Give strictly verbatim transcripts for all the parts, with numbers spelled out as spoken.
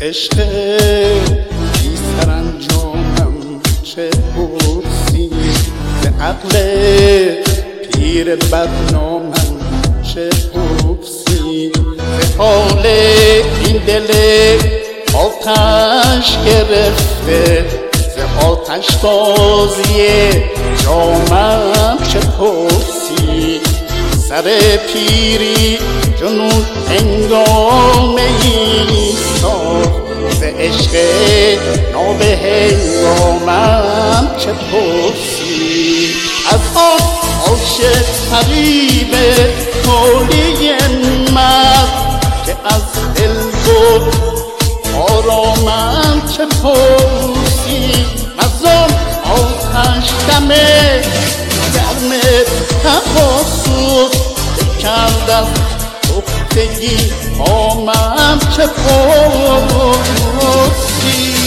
عشق بی سرانجامم چه پرسی، ز عقل پیر بدنامم چه پرسی، ز حال این دل آتش گرفته، ز آتش بازی جامم چه پرسی. سر پیری جنون هنگامه ای ساخت، ز عشق ناب هنگامم چه پرسی. از آن عاشق فریب تولی مرد که از دل بود آرامم چه پرسی. از آن آتش دم گرم تفاسد کرد از پختگی آمم چه پرسی.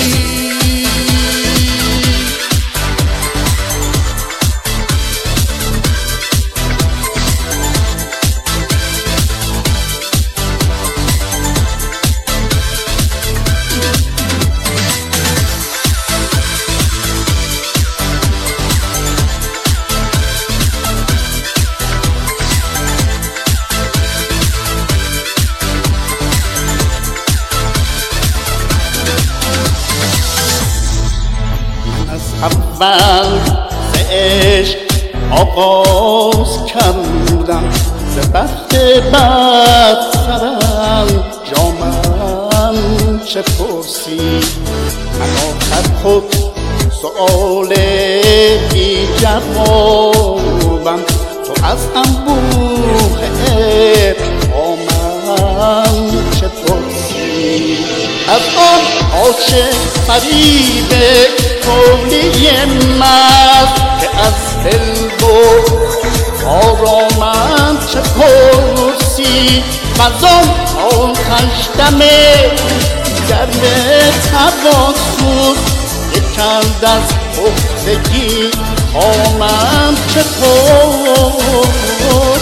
اول ز عشق آغاز کردم، ز بخت بد سرم جامم چه پرسی. من آخر خود سؤال بی جوابم، تو از انبوه ابهامم چه پرسی. از آن عاشق فریب تولی مرد که از دل بود آرامم چه پرسی. وز آن آتش دم گرم تفاسد که کرد از پختگی آمم چه پرسی.